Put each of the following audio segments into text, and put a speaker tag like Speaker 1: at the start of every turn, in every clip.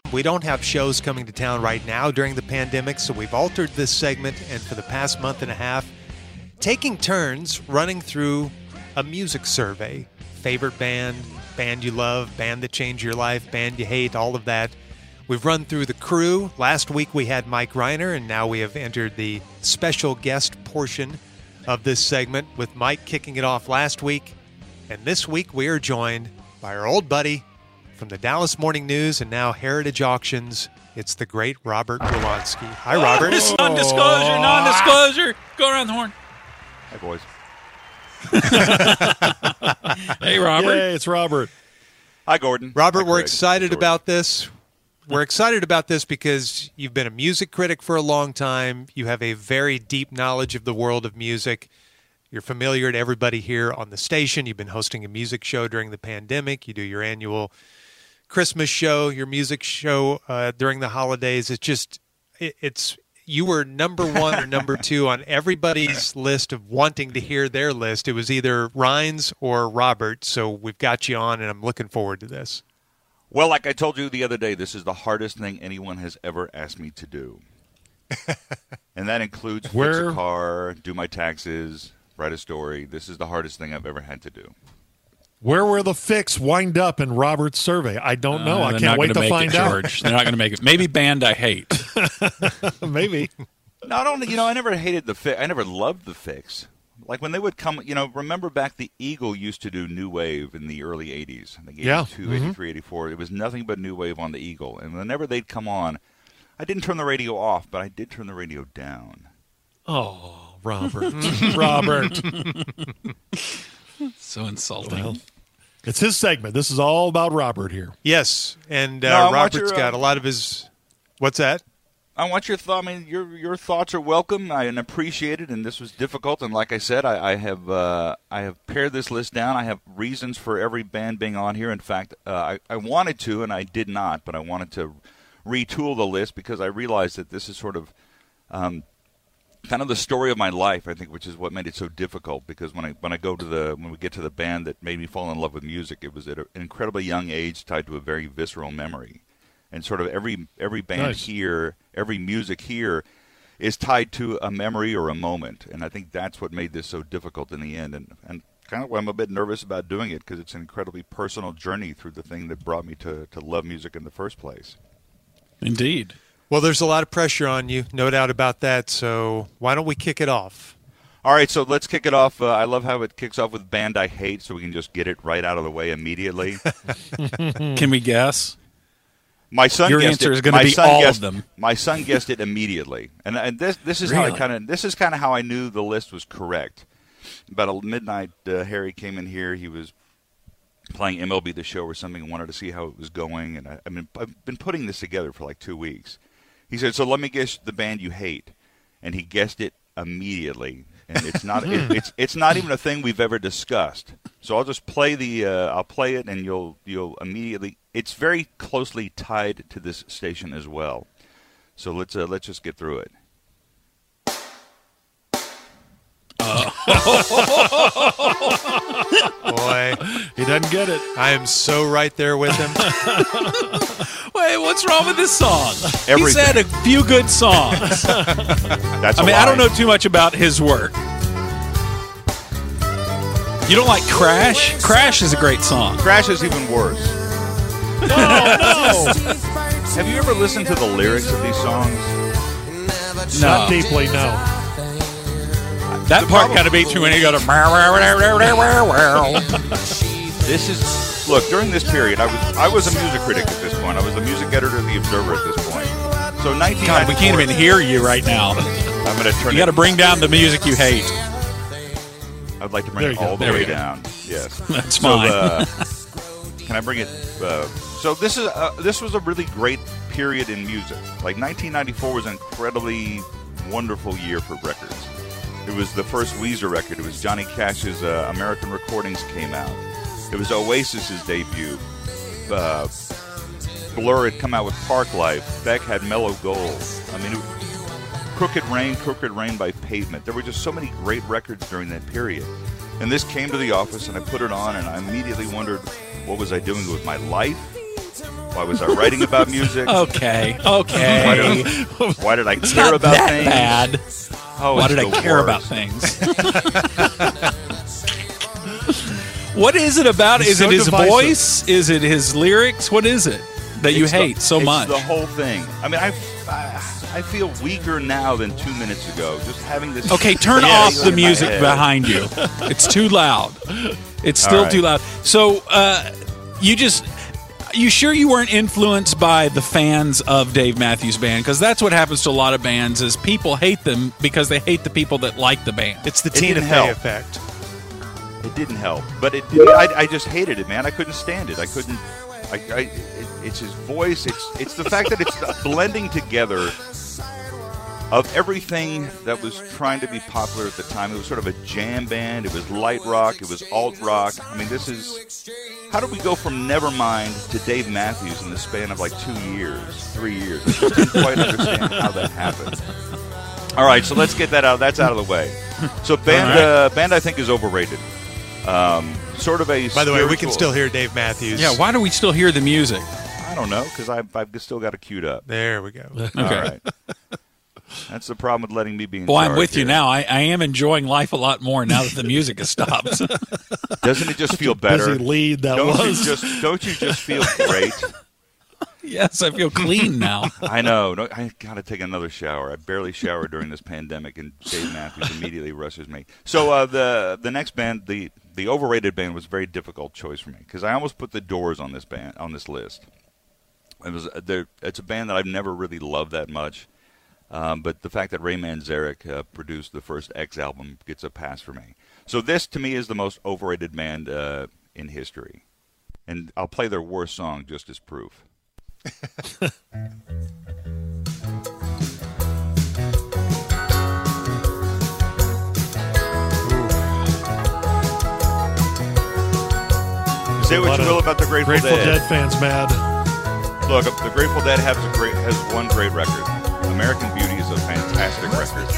Speaker 1: We don't have shows coming to town right now during the pandemic, so we've altered this segment, and for the past month and a half, taking turns running through a music survey. Favorite band, band you love, band that changed your life, band you hate, all of that. We've run through the crew. Last week we had Mike Reiner, and now we have entered the special guest portion of this segment with Mike kicking it off last week. And this week we are joined by our old buddy from the Dallas Morning News and now Heritage Auctions. It's the great Robert Wolanski. Hi, Robert.
Speaker 2: Non-disclosure. Go around the horn.
Speaker 3: Hey, boys.
Speaker 2: Hey, Robert.
Speaker 4: Hey, it's Robert.
Speaker 3: Hi, Gordon.
Speaker 1: Robert,
Speaker 3: Hi,
Speaker 1: we're
Speaker 3: Greg.
Speaker 1: excited about this. We're excited about this because you've been a music critic for a long time. You have a very deep knowledge of the world of music. You're familiar to everybody here on the station. You've been hosting a music show during the pandemic. You do your annual Christmas show, your music show during the holidays. It's you were number one or number two on everybody's list of wanting to hear their list. It was either Rhines or Robert, so we've got you on, and I'm looking forward to this.
Speaker 3: Well, like I told you the other day, this is the hardest thing anyone has ever asked me to do. And that includes fix a car, do my taxes, write a story. This is the hardest thing I've ever had to do.
Speaker 4: Where will the fix wind up in Robert's survey? I don't know. I can't wait to find out.
Speaker 2: George. They're not going to make it. Maybe band I hate.
Speaker 4: Maybe.
Speaker 3: Not only, I never hated the fix. I never loved the fix. Like when they would come, remember back the Eagle used to do New Wave in the early 80s. I think 82, 83, 84. It was nothing but New Wave on the Eagle. And whenever they'd come on, I didn't turn the radio off, but I did turn the radio down.
Speaker 4: Oh, Robert. Robert.
Speaker 2: So insulting.
Speaker 4: Well, it's his segment. This is all about Robert here.
Speaker 1: Yes, and Robert's got a lot of his... What's that?
Speaker 3: I want your thought. I mean, your thoughts are welcome and appreciated. And this was difficult. And like I said, I have pared this list down. I have reasons for every band being on here. In fact, I wanted to, and I did not, but I wanted to retool the list because I realized that this is sort of kind of the story of my life. I think, which is what made it so difficult. Because when we get to the band that made me fall in love with music, it was at an incredibly young age, tied to a very visceral memory. And sort of every band here, every music here is tied to a memory or a moment. And I think that's what made this so difficult in the end. And kind of why I'm a bit nervous about doing it, because it's an incredibly personal journey through the thing that brought me to love music in the first place.
Speaker 2: Indeed.
Speaker 1: Well, there's a lot of pressure on you, no doubt about that. So why don't we kick it off?
Speaker 3: All right, so let's kick it off. I love how it kicks off with Band I Hate, so we can just get it right out of the way immediately.
Speaker 2: Can we guess?
Speaker 3: My son
Speaker 2: Your
Speaker 3: guessed
Speaker 2: answer
Speaker 3: it.
Speaker 2: is going to be all of them.
Speaker 3: My son guessed it immediately, and this is
Speaker 2: really?
Speaker 3: how I knew the list was correct. About midnight, Harry came in here. He was playing MLB The Show or something, and wanted to see how it was going. And I've been putting this together for like 2 weeks. He said, "So let me guess the band you hate," and he guessed it immediately. And it's not it's not even a thing we've ever discussed. So I'll just play I'll play it, and you'll immediately. It's very closely tied to this station as well. So let's just get through it.
Speaker 1: Boy,
Speaker 4: he doesn't get it.
Speaker 1: I am so right there with him.
Speaker 2: Wait, what's wrong with this song?
Speaker 3: Everything.
Speaker 2: He's had a few good songs.
Speaker 3: That's
Speaker 2: I don't know too much about his work. You don't like Crash? Crash is a great song.
Speaker 3: Crash is even worse.
Speaker 4: No.
Speaker 3: Have you ever listened to the lyrics of these songs?
Speaker 2: No.
Speaker 4: Not deeply, no.
Speaker 2: That part kind of beats me when you go to...
Speaker 3: This is... Look, during this period, I was a music critic at this point. I was the music editor of The Observer at this point. So 1994...
Speaker 2: God, we can't even hear you right now.
Speaker 3: I'm going to turn
Speaker 2: You got to bring down the music you hate.
Speaker 3: I'd like to bring it all the way down. Yes.
Speaker 2: That's fine.
Speaker 3: Can I bring it... So this was a really great period in music. Like 1994 was an incredibly wonderful year for records. It was the first Weezer record. It was Johnny Cash's American Recordings came out. It was Oasis's debut. Blur had come out with Park Life. Beck had Mellow Gold. I mean, Crooked Rain by Pavement. There were just so many great records during that period. And this came to the office, and I put it on, and I immediately wondered, what was I doing with my life? Why was I writing about music?
Speaker 2: Okay.
Speaker 3: Why did I care about
Speaker 2: that
Speaker 3: things?
Speaker 2: Bad.
Speaker 3: Oh,
Speaker 2: why did I care about things? What is it about? Is it his voice? Is it his lyrics? What is it that you hate so much?
Speaker 3: It's the whole thing. I mean, I feel weaker now than 2 minutes ago. Just having this.
Speaker 2: Okay, turn off the music behind you. It's too loud. It's still too loud. So, you sure you weren't influenced by the fans of Dave Matthews Band? Because that's what happens to a lot of bands is people hate them because they hate the people that like the band.
Speaker 1: It's the Tina Fey effect.
Speaker 3: It didn't help, but it did. I just hated it, man. I couldn't stand it. I couldn't. It's his voice. It's the fact that it's the blending together of everything that was trying to be popular at the time. It was sort of a jam band. It was light rock. It was alt rock. I mean, this is. How did we go from Nevermind to Dave Matthews in the span of like 2 years, 3 years? I just didn't quite understand how that happened. All right, so let's get that out. That's out of the way. So band I think is overrated. Sort of a.
Speaker 1: By the way, we can still hear Dave Matthews.
Speaker 2: Yeah, why do we still hear the music?
Speaker 3: I don't know, because I've still got it queued up.
Speaker 1: There we go.
Speaker 2: Okay.
Speaker 3: All right. That's the problem with letting me be in
Speaker 2: Well,
Speaker 3: charge
Speaker 2: I'm with
Speaker 3: here.
Speaker 2: you now. I am enjoying life a lot more now that the music has stopped.
Speaker 3: Doesn't it just feel better?
Speaker 4: Busy lead that
Speaker 3: don't
Speaker 4: was.
Speaker 3: Don't you just feel great?
Speaker 2: Yes, I feel clean now.
Speaker 3: I know. No, I got to take another shower. I barely showered during this pandemic, and Dave Matthews immediately rushes me. So the next band, the overrated band, was a very difficult choice for me because I almost put the Doors on this list. It's a band that I've never really loved that much, but the fact that Ray Manzarek produced the first X album gets a pass for me. So this, to me, is the most overrated band in history, and I'll play their worst song just as proof. Say what you will about the Grateful
Speaker 4: Dead fans mad.
Speaker 3: Look, the Grateful Dead has one great record. American Beauty is a fantastic record.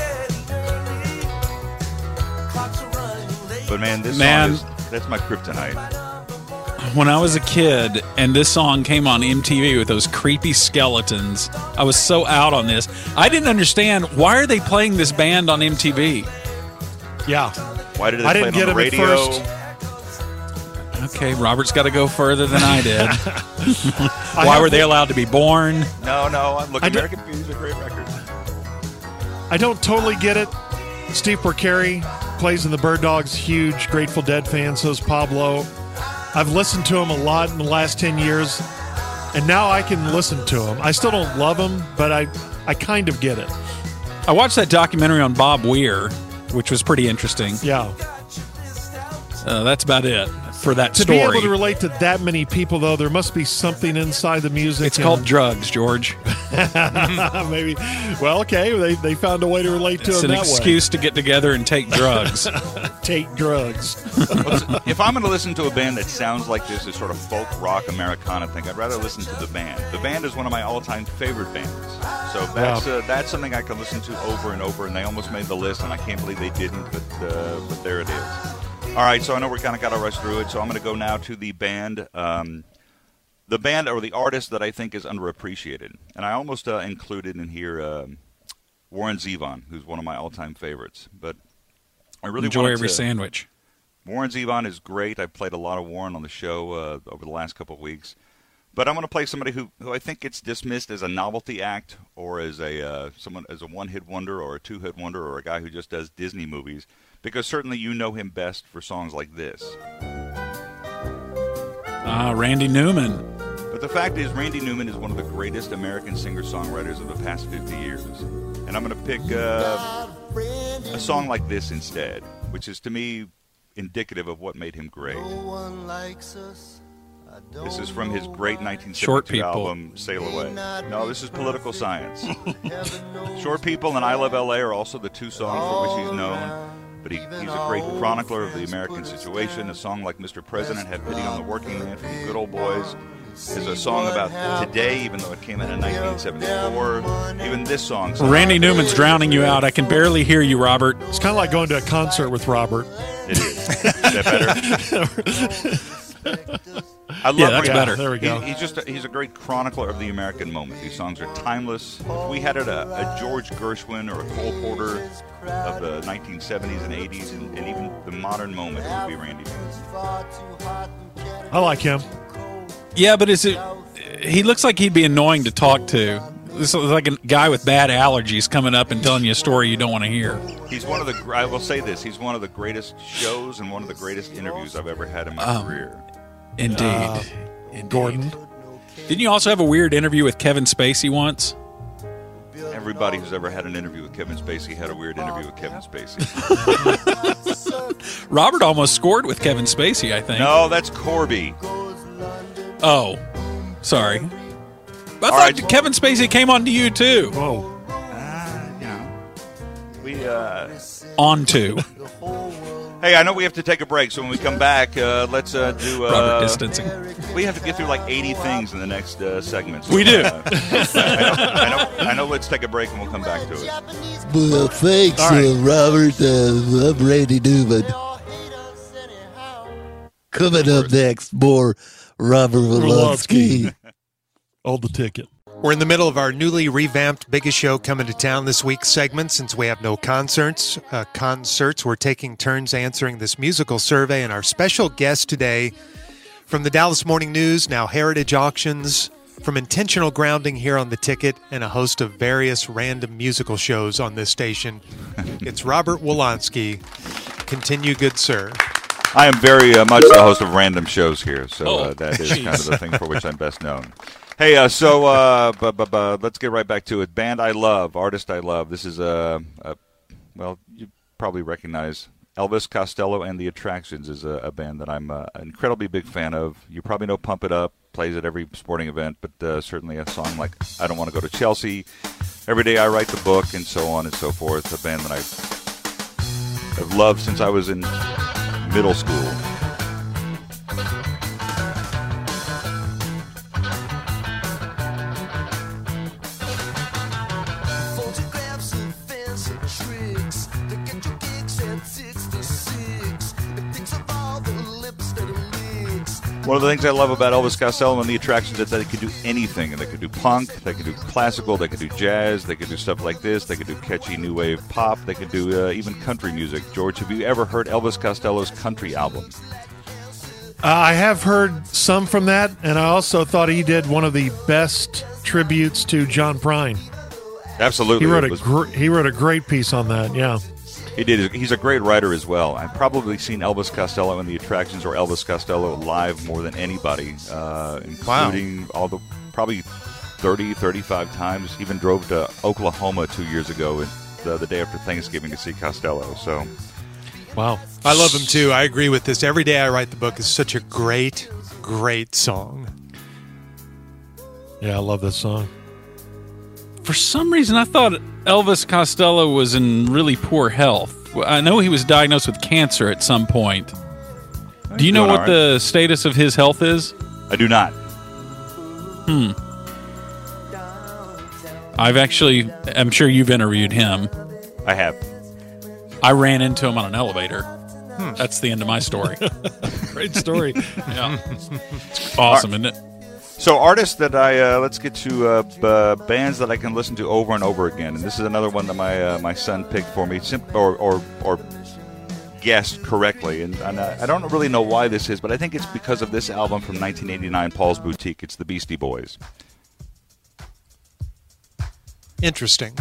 Speaker 3: But man, this song that's my kryptonite.
Speaker 2: When I was a kid and this song came on MTV with those creepy skeletons, I was so out on this. I didn't understand, why are they playing this band on MTV?
Speaker 4: Yeah.
Speaker 3: Why did they play it on the radio?
Speaker 4: First.
Speaker 2: Okay, Robert's got to go further than I did. Why were they allowed to be born?
Speaker 3: No. Look, American Beauty is a great record.
Speaker 4: I don't totally get it. Steve Porcari plays in the Bird Dogs, huge Grateful Dead fan, so is Pablo. I've listened to him a lot in the last 10 years, and now I can listen to him. I still don't love him, but I kind of get it.
Speaker 2: I watched that documentary on Bob Weir, which was pretty interesting.
Speaker 4: Yeah.
Speaker 2: That's about it for that story.
Speaker 4: To be able to relate to that many people, though, there must be something inside the music.
Speaker 2: It's called drugs, George.
Speaker 4: Maybe. Well, okay. They found a way to relate to it that way.
Speaker 2: It's an excuse to get together and take drugs.
Speaker 4: Take drugs.
Speaker 3: If I'm going to listen to a band that sounds like this sort of folk rock Americana thing, I'd rather listen to the band. The band is one of my all-time favorite bands. So that's something I can listen to over and over, and they almost made the list, and I can't believe they didn't, but there it is. All right, so I know we're kind of got to rush through it, so I'm going to go now to the band. The band or the artist that I think is underappreciated. And I almost included in here Warren Zevon, who's one of my all-time favorites. But I really
Speaker 2: enjoy every sandwich.
Speaker 3: Warren Zevon is great. I've played a lot of Warren on the show over the last couple of weeks. But I'm going to play somebody who I think gets dismissed as a novelty act or as a one-hit wonder or a two-hit wonder or a guy who just does Disney movies. Because certainly you know him best for songs like this.
Speaker 2: Randy Newman.
Speaker 3: But the fact is, Randy Newman is one of the greatest American singer-songwriters of the past 50 years. And I'm going to pick a song like this instead, which is, to me, indicative of what made him great. This is from his great 1972 album, Sail Away. No, this is Political Science. Short People and I Love L.A. are also the two songs for which he's known. But he's a great chronicler of the American situation. A song like Mr. President had pity on the working man from Good Old Boys. Is a song about today, even though it came out in 1974. Even this song.
Speaker 2: Randy Newman's drowning you out. I can barely hear you, Robert.
Speaker 4: It's kind of like going to a concert with Robert.
Speaker 3: It is. Is that better? I love
Speaker 2: that's
Speaker 3: Randy.
Speaker 2: better.
Speaker 4: There we go.
Speaker 3: He's a great chronicler of the American moment. These songs are timeless. If we had a George Gershwin or a Cole Porter of the 1970s and 80s and even the modern moment, it would be Randy.
Speaker 4: I like him.
Speaker 2: Yeah, but he looks like he'd be annoying to talk to. This is like a guy with bad allergies coming up and telling you a story you don't want to hear.
Speaker 3: He's one of the. I will say this: he's one of the greatest shows and one of the greatest interviews I've ever had in my career.
Speaker 2: Indeed.
Speaker 4: Gordon.
Speaker 2: Didn't you also have a weird interview with Kevin Spacey once?
Speaker 3: Everybody who's ever had an interview with Kevin Spacey had a weird interview with Kevin Spacey.
Speaker 2: Robert almost scored with Kevin Spacey, I think.
Speaker 3: No, that's Corby.
Speaker 2: Oh, sorry. I thought
Speaker 3: right.
Speaker 2: Kevin Spacey came on to you, too.
Speaker 4: Whoa.
Speaker 2: On to.
Speaker 3: Hey, I know we have to take a break, so when we come back, let's do.
Speaker 2: Robert distancing.
Speaker 3: We have to get through like 80 things in the next segment. So,
Speaker 2: We do.
Speaker 3: I know. Let's take a break and we'll come back to it.
Speaker 5: Well, thanks,
Speaker 4: All right.
Speaker 5: Robert. I'm Randy Newman. Coming up next, more Robert Wolofsky.
Speaker 4: Hold the ticket.
Speaker 1: We're in the middle of our newly revamped Biggest Show Coming to Town this week segment. Since we have no concerts, we're taking turns answering this musical survey. And our special guest today from the Dallas Morning News, now Heritage Auctions, from Intentional Grounding here on the Ticket, and a host of various random musical shows on this station. It's Robert Wolofsky. Continue, good sir.
Speaker 3: I am very much the host of random shows here, so that is
Speaker 2: geez.
Speaker 3: kind of the thing for which I'm best known. Hey, let's get right back to it. Band I love, artist I love. This is well, you probably recognize Elvis Costello and the Attractions is a band that I'm an incredibly big fan of. You probably know Pump It Up, plays at every sporting event, but certainly a song like I Don't Want to Go to Chelsea, Every Day I Write the Book, and so on and so forth. A band that I've loved since I was in middle school. One of the things I love about Elvis Costello and the Attractions is that they could do anything. And they could do punk, they could do classical, they could do jazz, they could do stuff like this, they could do catchy new wave pop, they could do even country music. George, have you ever heard Elvis Costello's country album?
Speaker 4: I have heard some from that, and I also thought he did one of the best tributes to John Prine.
Speaker 3: Absolutely.
Speaker 4: He wrote a great piece on that, yeah.
Speaker 3: He did. He's a great writer as well. I've probably seen Elvis Costello and the Attractions or Elvis Costello live more than anybody, including all the probably 30, 35 times. Even drove to Oklahoma 2 years ago, the day after Thanksgiving, to see Costello. So,
Speaker 4: Wow.
Speaker 1: I love him too. I agree with this. Every Day I Write the Book is such a great, great song.
Speaker 4: Yeah, I love this song.
Speaker 2: For some reason, I thought Elvis Costello was in really poor health. I know he was diagnosed with cancer at some point. Do you know what the status of his health is?
Speaker 3: I do not.
Speaker 2: I'm sure you've interviewed him.
Speaker 3: I have.
Speaker 2: I ran into him on an elevator. That's the end of my story.
Speaker 4: Great story.
Speaker 2: Yeah. It's awesome, isn't it?
Speaker 3: So artists that let's get to bands that I can listen to over and over again, and this is another one that my son picked for me, or guessed correctly, and I don't really know why this is, but I think it's because of this album from 1989, Paul's Boutique. It's the Beastie Boys.
Speaker 1: Interesting.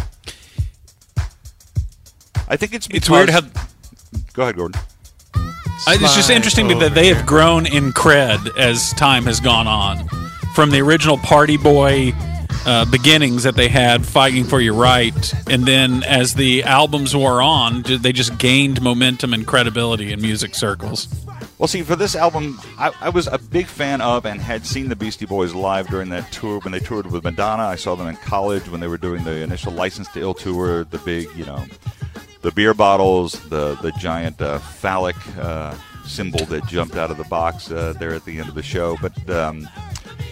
Speaker 3: I think it's because...
Speaker 2: It's weird how...
Speaker 3: Go ahead, Gordon.
Speaker 2: It's just interesting that they have grown in cred as time has gone on. From the original Party Boy beginnings that they had fighting for your right, and then as the albums wore on, they just gained momentum and credibility in music circles.
Speaker 3: Well, see, for this album, I was a big fan of and had seen the Beastie Boys live during that tour when they toured with Madonna. I saw them in college when they were doing the initial License to Ill tour, the big, the beer bottles, the giant phallic symbol that jumped out of the box there at the end of the show. But and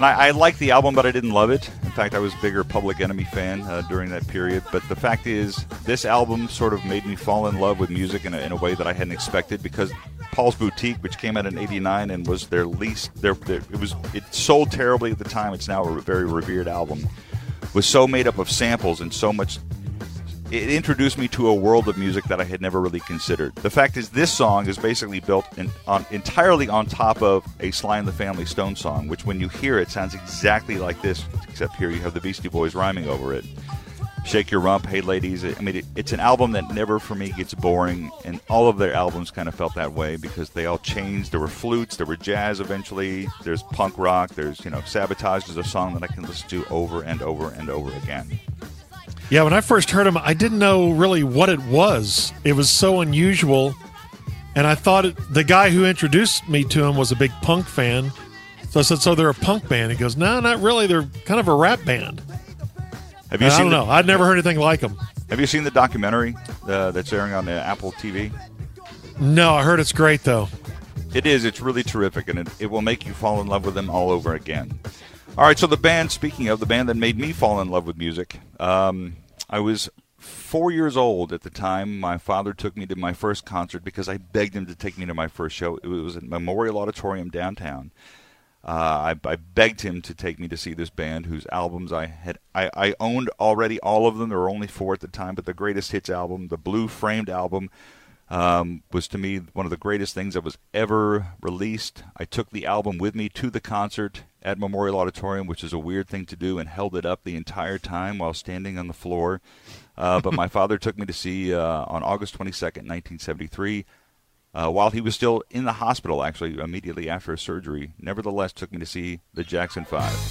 Speaker 3: And I liked the album, but I didn't love it. In fact, I was a bigger Public Enemy fan during that period. But the fact is, this album sort of made me fall in love with music in a way that I hadn't expected, because Paul's Boutique, which came out in '89 and was it sold terribly at the time. It's now a very revered album. Was so made up of samples and so much. It introduced me to a world of music that I had never really considered. The fact is, this song is basically built entirely on top of a Sly and the Family Stone song, which when you hear it sounds exactly like this, except here you have the Beastie Boys rhyming over it. Shake Your Rump, Hey Ladies. I mean, it's an album that never for me gets boring, and all of their albums kind of felt that way because they all changed. There were flutes, there were jazz eventually, there's punk rock, there's, Sabotage is a song that I can listen to over and over and over again.
Speaker 4: Yeah, when I first heard him, I didn't know really what it was. It was so unusual, and I thought the guy who introduced me to him was a big punk fan. So I said, so they're a punk band? He goes, no, not really. They're kind of a rap band.
Speaker 3: Have you seen?
Speaker 4: I don't know. I'd never heard anything like them.
Speaker 3: Have you seen the documentary that's airing on Apple TV?
Speaker 4: No, I heard it's great, though.
Speaker 3: It is. It's really terrific, and it will make you fall in love with them all over again. All right, so the band, speaking of the band that made me fall in love with music, I was 4 years old at the time. My father took me to my first concert because I begged him to take me to my first show. It was at Memorial Auditorium downtown. I begged him to take me to see this band whose albums I owned already, all of them. There were only 4 at the time, but the Greatest Hits album, the Blue Framed album, was to me one of the greatest things that was ever released. I took the album with me to the concert at Memorial Auditorium, which is a weird thing to do, and held it up the entire time while standing on the floor. But my father took me to see on August 22nd, 1973, while he was still in the hospital, actually, immediately after his surgery. Nevertheless, took me to see the Jackson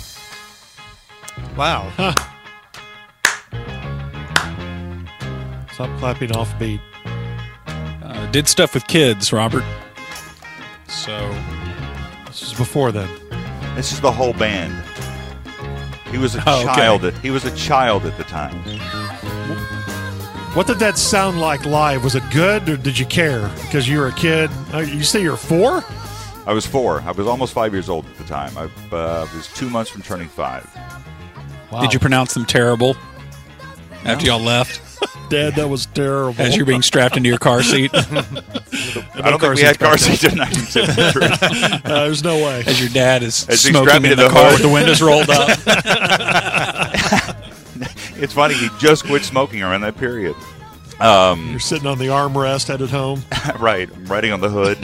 Speaker 3: 5.
Speaker 1: Wow.
Speaker 4: Huh. Stop clapping off beat.
Speaker 2: Did stuff with kids, Robert. So
Speaker 4: this is before then.
Speaker 3: This is the whole band. He was a child. He was a child at the time.
Speaker 4: What did that sound like live? Was it good, or did you care because you were a kid? You say you're 4?
Speaker 3: I was 4. I was almost 5 years old at the time. I was 2 months from turning 5.
Speaker 4: Wow.
Speaker 2: Did you pronounce them terrible after y'all left?
Speaker 4: Dad, that was terrible.
Speaker 2: As you're being strapped into your car seat?
Speaker 3: I don't think we had car seats in 1973.
Speaker 4: There's no way.
Speaker 2: As your dad is
Speaker 3: As
Speaker 2: smoking in the car with the windows rolled up.
Speaker 3: It's funny, he just quit smoking around that period.
Speaker 4: You're sitting on the armrest headed home.
Speaker 3: Right, I'm riding on the hood.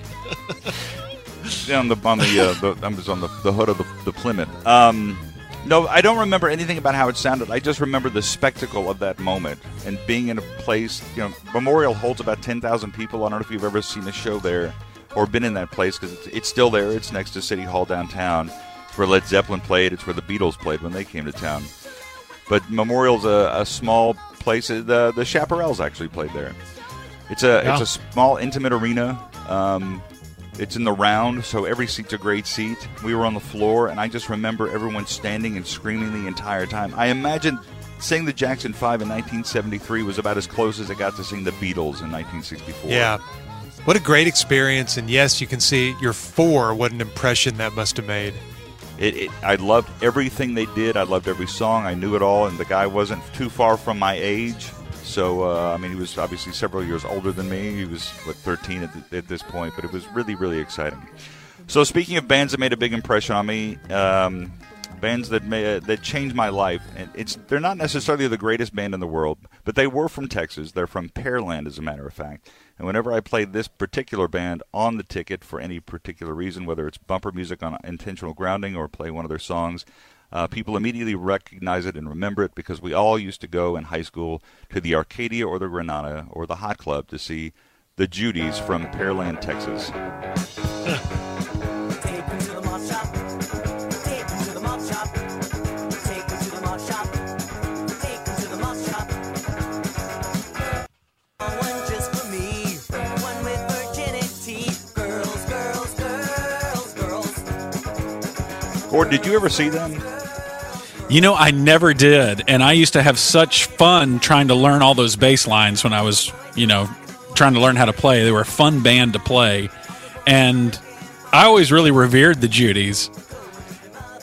Speaker 3: I was on the hood of the Plymouth. No, I don't remember anything about how it sounded. I just remember the spectacle of that moment and being in a place. Memorial holds about 10,000 people. I don't know if you've ever seen a show there or been in that place, because it's still there. It's next to City Hall downtown. It's where Led Zeppelin played. It's where the Beatles played when they came to town. But Memorial's a small place. The Chaparrals actually played there. It's a small, intimate arena. It's in the round, so every seat's a great seat. We were on the floor, and I just remember everyone standing and screaming the entire time. I imagine seeing the Jackson 5 in 1973 was about as close as I got to seeing the Beatles in 1964.
Speaker 1: Yeah. What a great experience. And yes, you can see you're 4, what an impression that must have made.
Speaker 3: I loved everything they did. I loved every song. I knew it all, and the guy wasn't too far from my age. So, he was obviously several years older than me. He was, 13 at this point, but it was really, really exciting. So, speaking of bands that made a big impression on me, bands that changed my life, and they're not necessarily the greatest band in the world, but they were from Texas. They're from Pearland, as a matter of fact. And whenever I played this particular band on the ticket for any particular reason, whether it's bumper music on Intentional Grounding or play one of their songs, people immediately recognize it and remember it, because we all used to go in high school to the Arcadia or the Granada or the Hot Club to see the Judys from Pearland, Texas. Gordon, did you ever see them?
Speaker 2: I never did, and I used to have such fun trying to learn all those bass lines when I was, trying to learn how to play. They were a fun band to play, and I always really revered the Judys.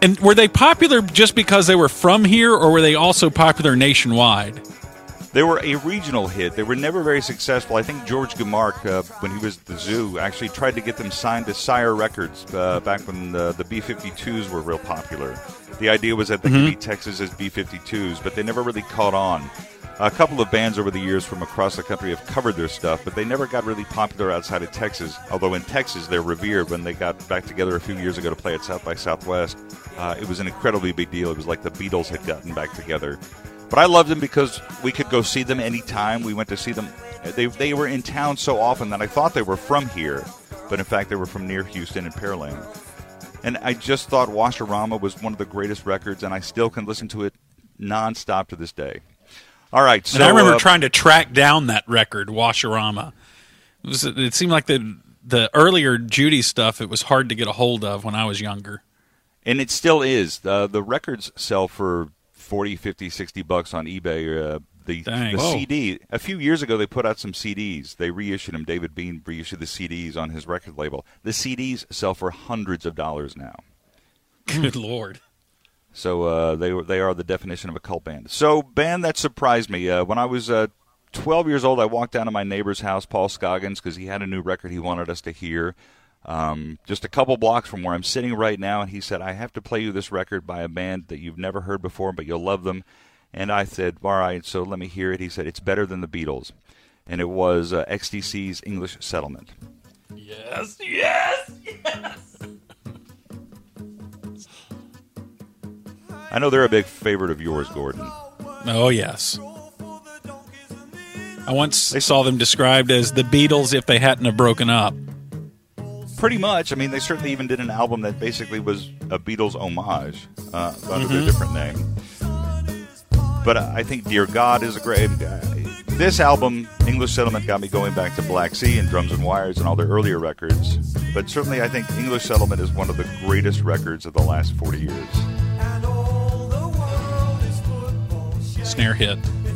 Speaker 2: And were they popular just because they were from here, or were they also popular nationwide?
Speaker 3: They were a regional hit. They were never very successful. I think George Gamark, when he was at the Zoo, actually tried to get them signed to Sire Records back when the B-52s were real popular. The idea was that they could be Texas as B-52s, but they never really caught on. A couple of bands over the years from across the country have covered their stuff, but they never got really popular outside of Texas, although in Texas they're revered. When they got back together a few years ago to play at South by Southwest, it was an incredibly big deal. It was like the Beatles had gotten back together. But I loved them because we could go see them anytime. We went to see them. They were in town so often that I thought they were from here, but in fact they were from near Houston and Pearland. And I just thought Washarama was one of the greatest records, and I still can listen to it nonstop to this day. All right, so
Speaker 2: and I remember trying to track down that record, Washarama. It seemed like the earlier Judy stuff, it was hard to get a hold of when I was younger.
Speaker 3: And it still is. The records sell for $40, $50, $60 on eBay. The CD, a few years ago they put out some CDs. They reissued them. David Bean reissued the CDs on his record label. The CDs sell for hundreds of dollars now.
Speaker 2: Good Lord.
Speaker 3: So they are the definition of a cult band. So, band that surprised me. When I was 12 years old, I walked down to my neighbor's house, Paul Scoggins, because he had a new record he wanted us to hear. Just a couple blocks from where I'm sitting right now, and he said, I have to play you this record by a band that you've never heard before, but you'll love them. And I said, all right, so let me hear it. He said, it's better than the Beatles. And it was XTC's English Settlement.
Speaker 2: Yes, yes, yes!
Speaker 3: I know they're a big favorite of yours, Gordon.
Speaker 2: Oh, yes. I once saw them described as the Beatles if they hadn't have broken up.
Speaker 3: Pretty much. I mean, they certainly even did an album that basically was a Beatles homage under a different name. But I think Dear God is a great... this album, English Settlement, got me going back to Black Sea and Drums and Wires and all their earlier records. But certainly I think English Settlement is one of the greatest records of the last 40 years.
Speaker 2: Snare hit.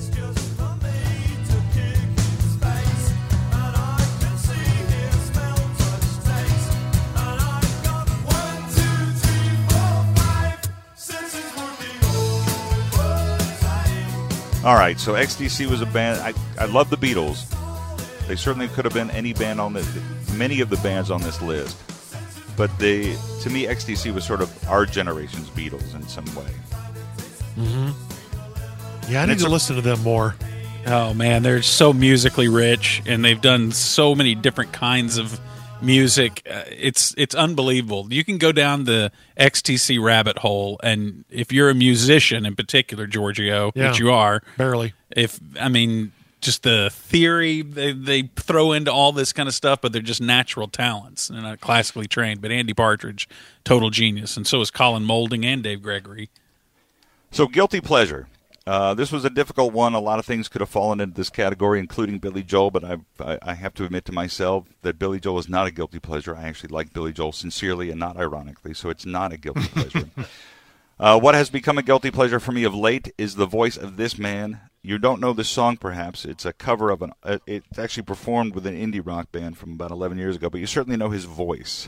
Speaker 3: All right, so XTC was a band. I love the Beatles. They certainly could have been any band on many of the bands on this list. But to me, XTC was sort of our generation's Beatles in some way.
Speaker 4: Mm-hmm. Yeah, I need to listen to them more.
Speaker 2: Oh, man, they're so musically rich, and they've done so many different kinds of music. It's unbelievable. You can go down the XTC rabbit hole, and if you're a musician in particular, Giorgio, which you are,
Speaker 4: barely.
Speaker 2: Just the theory they throw into all this kind of stuff, but they're just natural talents. They're not classically trained. But Andy Partridge, total genius, and so is Colin Moulding and Dave Gregory.
Speaker 3: So, guilty pleasure. This was a difficult one. A lot of things could have fallen into this category, including Billy Joel, but I have to admit to myself that Billy Joel is not a guilty pleasure. I actually like Billy Joel sincerely and not ironically, so it's not a guilty pleasure. What has become a guilty pleasure for me of late is the voice of this man. You don't know this song, perhaps. It's a cover of it's actually performed with an indie rock band from about 11 years ago, but you certainly know his voice.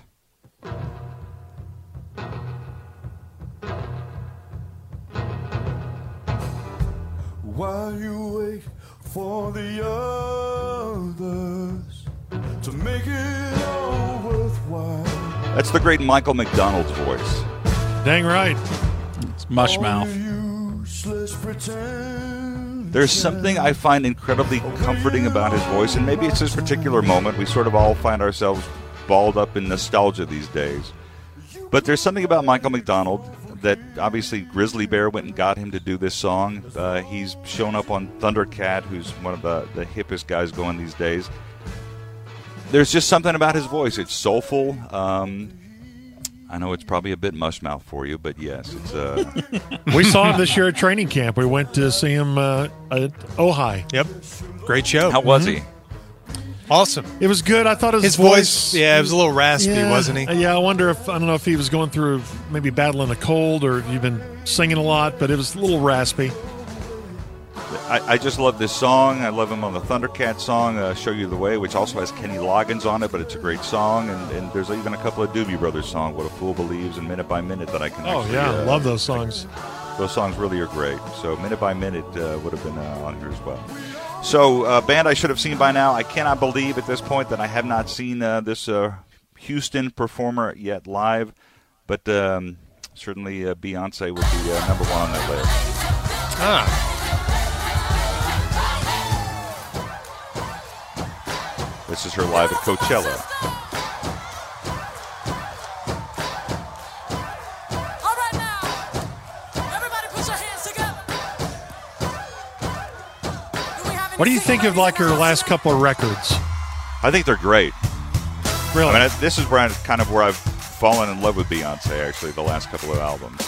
Speaker 6: While you wait for the others to make it all worthwhile.
Speaker 3: That's the great Michael McDonald's voice.
Speaker 4: Dang right.
Speaker 2: It's Mushmouth.
Speaker 3: There's something I find incredibly comforting about his voice, and maybe it's this particular moment. We sort of all find ourselves balled up in nostalgia these days. But there's something about Michael McDonald that obviously Grizzly Bear went and got him to do this song. He's shown up on Thundercat, who's one of the hippest guys going these days. There's just something about his voice. It's soulful. I know it's probably a bit mushmouth for you, but yes, it's.
Speaker 4: We saw him this year at training camp. We went to see him at Ojai.
Speaker 1: Yep, great show.
Speaker 3: How was he?
Speaker 1: Awesome.
Speaker 4: It was good. I thought his
Speaker 1: voice, it was a little raspy, wasn't he?
Speaker 4: Yeah, I don't know if he was going through maybe battling a cold or you've been singing a lot, but it was a little raspy.
Speaker 3: I just love this song. I love him on the Thundercat song, Show You the Way, which also has Kenny Loggins on it, but it's a great song. And there's even a couple of Doobie Brothers songs, What a Fool Believes and Minute by Minute, that I can
Speaker 4: love those songs.
Speaker 3: Those songs really are great. So Minute by Minute would have been on here as well. So band I should have seen by now. I cannot believe at this point that I have not seen this Houston performer yet live, but certainly Beyonce would be number one on that list. This is her live at Coachella.
Speaker 7: All right now, everybody put your hands together.
Speaker 4: What do you think of like her last couple of records?
Speaker 3: I think they're great.
Speaker 4: Really?
Speaker 3: I mean, this is where I've fallen in love with Beyonce, actually, the last couple of albums.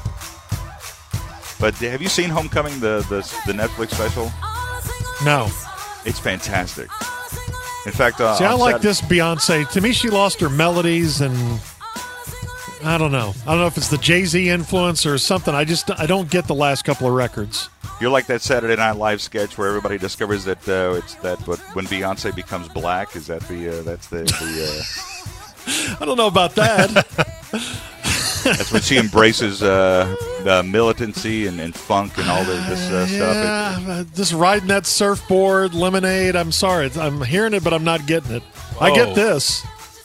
Speaker 3: But have you seen Homecoming, the Netflix special?
Speaker 4: No.
Speaker 3: It's fantastic. In fact,
Speaker 4: I like this Beyonce. To me, she lost her melodies, and I don't know. I don't know if it's the Jay-Z influence or something. I don't get the last couple of records.
Speaker 3: You're like that Saturday Night Live sketch where everybody discovers that when Beyonce becomes black. Is that that's the
Speaker 4: I don't know about that.
Speaker 3: That's when she embraces militancy and funk and all this stuff.
Speaker 4: Just riding that surfboard, Lemonade. I'm sorry. I'm hearing it, but I'm not getting it. I get this.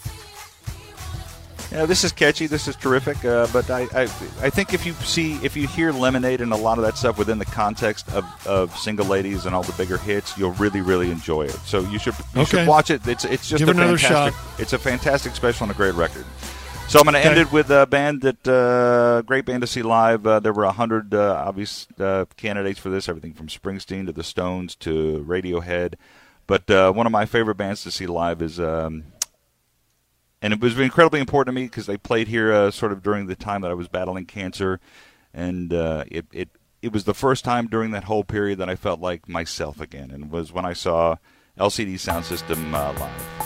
Speaker 3: Yeah, this is catchy. This is terrific. But I think if you hear Lemonade and a lot of that stuff within the context of Single Ladies and all the bigger hits, you'll really, really enjoy it. So you should watch it. It's just
Speaker 4: Give it another shot.
Speaker 3: It's a fantastic special and a great record. So I'm going to end it with a band that great band to see live. There were 100 obvious candidates for this, everything from Springsteen to the Stones to Radiohead. But one of my favorite bands to see live is, and it was incredibly important to me because they played here sort of during the time that I was battling cancer, and it was the first time during that whole period that I felt like myself again, and was when I saw LCD Sound System live.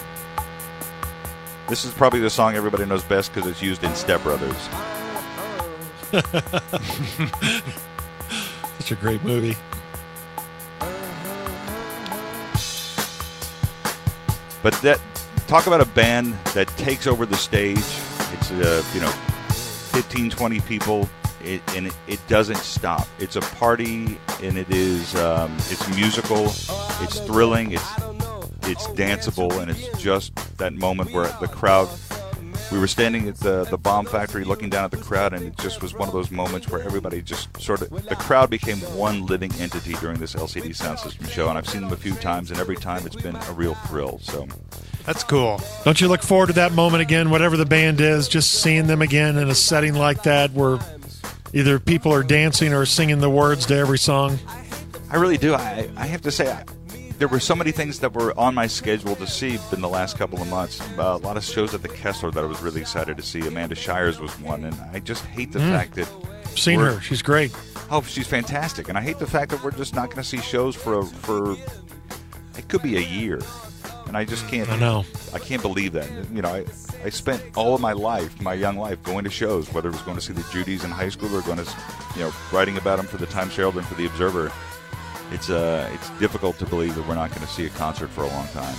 Speaker 3: This is probably the song everybody knows best because it's used in Step Brothers.
Speaker 4: Such a great movie.
Speaker 3: But talk about a band that takes over the stage. It's 15, 20 people, and it doesn't stop. It's a party, and it's musical, it's thrilling, it's danceable, and it's just that moment where the crowd. We were standing at the Bomb Factory looking down at the crowd, and it just was one of those moments where everybody just the crowd became one living entity during this LCD Sound System show, and I've seen them a few times, and every time it's been a real thrill. So
Speaker 1: that's cool.
Speaker 4: Don't you look forward to that moment again, whatever the band is, just seeing them again in a setting like that where either people are dancing or singing the words to every song?
Speaker 3: I really do. I have to say, there were so many things that were on my schedule to see in the last couple of months. A lot of shows at the Kessler that I was really excited to see. Amanda Shires was one, and I just hate the fact that
Speaker 4: seen her. She's great.
Speaker 3: Oh, she's fantastic, and I hate the fact that we're just not going to see shows for it could be a year, and I just can't.
Speaker 4: I know.
Speaker 3: I can't believe that. I spent all of my life, my young life, going to shows, whether it was going to see the Judys in high school or going to, writing about them for the Times Herald and for the Observer. It's difficult to believe that we're not going to see a concert for a long time.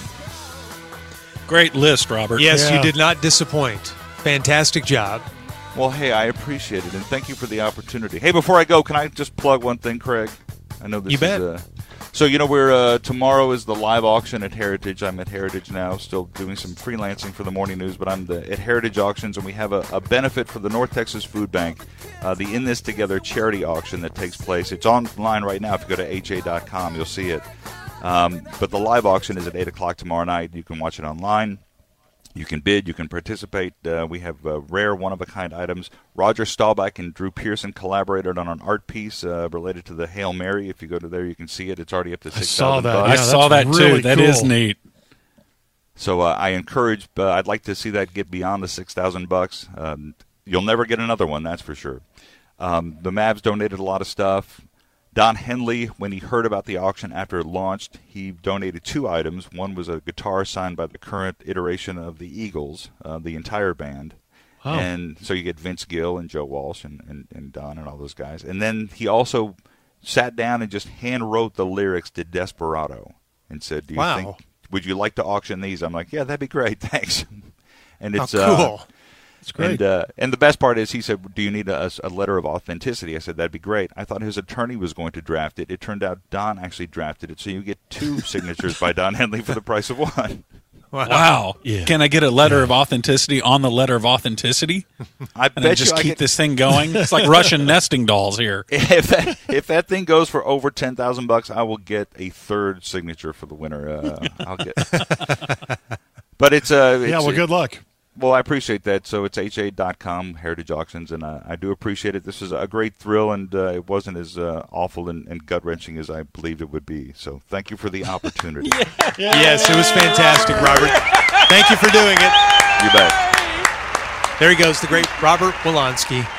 Speaker 2: Great list, Robert.
Speaker 1: Yes, you did not disappoint. Fantastic job.
Speaker 3: Well, hey, I appreciate it, and thank you for the opportunity. Hey, before I go, can I just plug one thing, Craig? I know this
Speaker 1: you bet.
Speaker 3: We're tomorrow is the live auction at Heritage. I'm at Heritage now, still doing some freelancing for the Morning News, but I'm at Heritage Auctions, and we have a benefit for the North Texas Food Bank, the In This Together charity auction that takes place. It's online right now. If you go to ha.com, you'll see it. But the live auction is at 8 o'clock tomorrow night. You can watch it online. You can bid. You can participate. We have rare, one-of-a-kind items. Roger Staubach and Drew Pearson collaborated on an art piece related to the Hail Mary. If you go to there, you can see it. It's already up to $6,000.
Speaker 4: I saw that.
Speaker 2: I saw that,
Speaker 4: really
Speaker 2: too. That
Speaker 4: cool.
Speaker 2: is neat.
Speaker 3: So I encourage. I'd like to see that get beyond the $6,000. You'll never get another one, that's for sure. The Mavs donated a lot of stuff. Don Henley, when he heard about the auction after it launched, he donated 2 items. One was a guitar signed by the current iteration of the Eagles, the entire band.
Speaker 4: Oh.
Speaker 3: And so you get Vince Gill and Joe Walsh and Don and all those guys. And then he also sat down and just hand wrote the lyrics to Desperado and said, "Do you
Speaker 1: Wow.
Speaker 3: think would you like to auction these?" I'm like, "Yeah, that'd be great, thanks." And it's
Speaker 1: cool.
Speaker 4: It's great.
Speaker 3: And the best part is, he said, "Do you need a letter of authenticity?" I said, "That'd be great." I thought his attorney was going to draft it. It turned out Don actually drafted it, so you get 2 signatures by Don Henley for the price of 1.
Speaker 2: Wow.
Speaker 4: Yeah.
Speaker 2: Can I get a letter of authenticity on the letter of authenticity?
Speaker 3: I
Speaker 2: And then
Speaker 3: bet
Speaker 2: just
Speaker 3: you I
Speaker 2: keep
Speaker 3: get,
Speaker 2: this thing going? It's like Russian nesting dolls here.
Speaker 3: if that thing goes for over $10,000, I will get a 3rd signature for the winner. I'll get. But it's
Speaker 4: yeah, well, good luck.
Speaker 3: Well, I appreciate that. So it's ha.com, Heritage Auctions, and I do appreciate it. This is a great thrill, and it wasn't as awful and gut-wrenching as I believed it would be. So thank you for the opportunity.
Speaker 1: Yes, it was fantastic, Robert. Thank you for doing it.
Speaker 3: You bet.
Speaker 1: There he goes, the great Robert Wolanski.